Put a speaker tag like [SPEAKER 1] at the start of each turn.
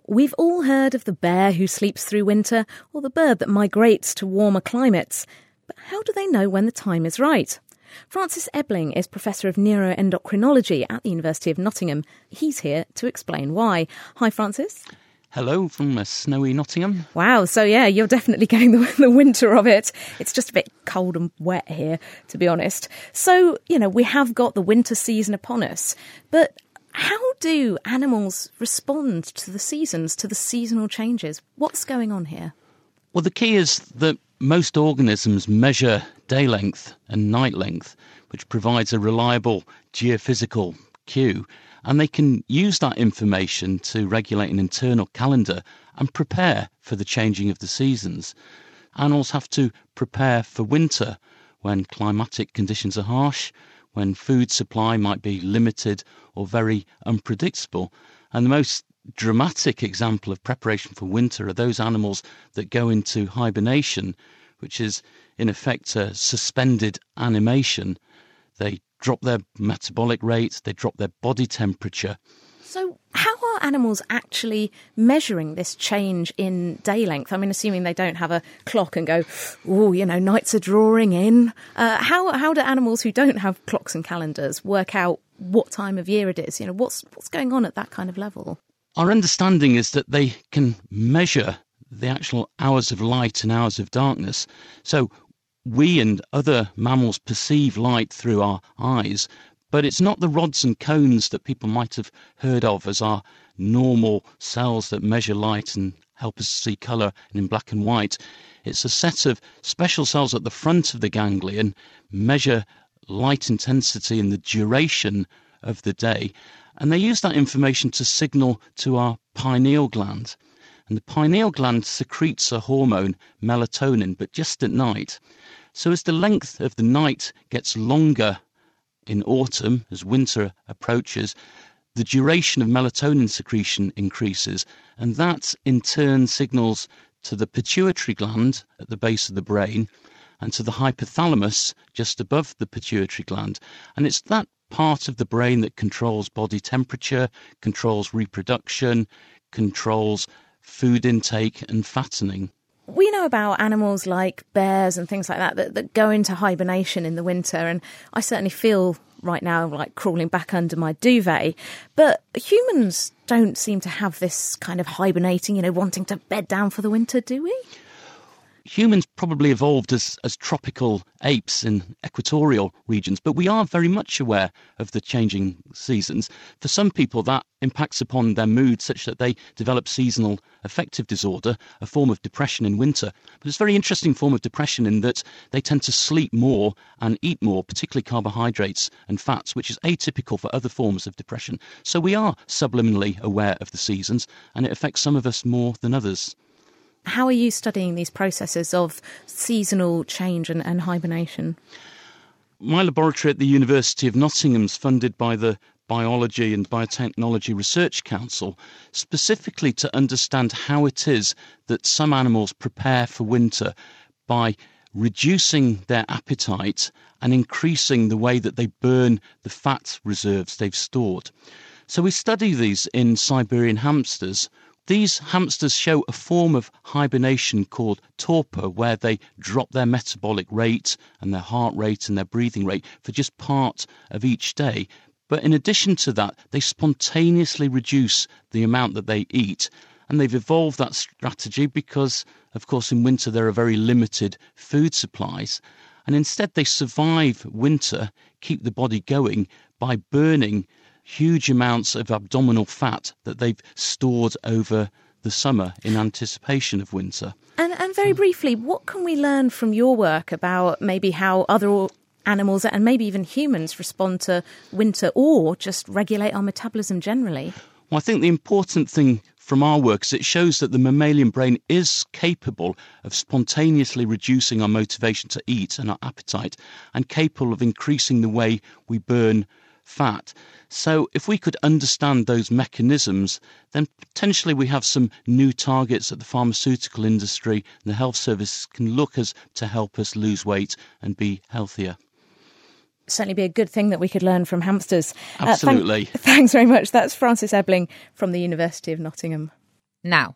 [SPEAKER 1] We've all heard of the bear who sleeps through winter or the bird that migrates to warmer climates. But how do they know when the time is right? Francis Ebling is Professor of Neuroendocrinology at the University of Nottingham. He's here to explain why. Hi, Francis.
[SPEAKER 2] Hello from snowy Nottingham.
[SPEAKER 1] Wow, so yeah, you're definitely getting the winter of it. It's just a bit cold and wet here, to be honest. So, we have got the winter season upon us. But how do animals respond to the seasons, to the seasonal changes? What's going on here?
[SPEAKER 2] Well, the key is that most organisms measure day length and night length, which provides a reliable geophysical cue. And they can use that information to regulate an internal calendar and prepare for the changing of the seasons. Animals have to prepare for winter when climatic conditions are harsh, when food supply might be limited or very unpredictable. And the most dramatic example of preparation for winter are those animals that go into hibernation, which is in effect a suspended animation. They drop their metabolic rate, they drop their body temperature.
[SPEAKER 1] So how are animals actually measuring this change in day length? I mean, assuming they don't have a clock and go, nights are drawing in. How do animals who don't have clocks and calendars work out what time of year it is? What's going on at that kind of level?
[SPEAKER 2] Our understanding is that they can measure the actual hours of light and hours of darkness. So we and other mammals perceive light through our eyes, but it's not the rods and cones that people might have heard of as our normal cells that measure light and help us see colour in black and white. It's a set of special cells at the front of the ganglion measure light intensity and the duration of the day, and they use that information to signal to our pineal gland. And the pineal gland secretes a hormone, melatonin, but just at night. So as the length of the night gets longer in autumn, as winter approaches, the duration of melatonin secretion increases, and that in turn signals to the pituitary gland at the base of the brain and to the hypothalamus just above the pituitary gland. And it's that part of the brain that controls body temperature, controls reproduction, controls food intake and fattening.
[SPEAKER 1] We know about animals like bears and things like that go into hibernation in the winter, and I certainly feel right now like crawling back under my duvet. But humans don't seem to have this kind of hibernating, wanting to bed down for the winter, do we?
[SPEAKER 2] Humans probably evolved as tropical apes in equatorial regions, but we are very much aware of the changing seasons. For some people, that impacts upon their mood such that they develop seasonal affective disorder, a form of depression in winter. But it's a very interesting form of depression in that they tend to sleep more and eat more, particularly carbohydrates and fats, which is atypical for other forms of depression. So we are subliminally aware of the seasons, and it affects some of us more than others.
[SPEAKER 1] How are you studying these processes of seasonal change and hibernation?
[SPEAKER 2] My laboratory at the University of Nottingham is funded by the Biology and Biotechnology Research Council, specifically to understand how it is that some animals prepare for winter by reducing their appetite and increasing the way that they burn the fat reserves they've stored. So we study these in Siberian hamsters. These hamsters show a form of hibernation called torpor, where they drop their metabolic rate and their heart rate and their breathing rate for just part of each day. But in addition to that, they spontaneously reduce the amount that they eat. And they've evolved that strategy because, of course, in winter there are very limited food supplies. And instead they survive winter, keep the body going by burning huge amounts of abdominal fat that they've stored over the summer in anticipation of winter.
[SPEAKER 1] And very briefly, what can we learn from your work about maybe how other animals and maybe even humans respond to winter or just regulate our metabolism generally?
[SPEAKER 2] Well, I think the important thing from our work is it shows that the mammalian brain is capable of spontaneously reducing our motivation to eat and our appetite, and capable of increasing the way we burn fat. So if we could understand those mechanisms, then potentially we have some new targets that the pharmaceutical industry and the health service can look as to help us lose weight and be healthier.
[SPEAKER 1] Certainly be a good thing that we could learn from hamsters.
[SPEAKER 2] Absolutely.
[SPEAKER 1] Thanks very much. That's Francis Ebling from the University of Nottingham.
[SPEAKER 3] Now,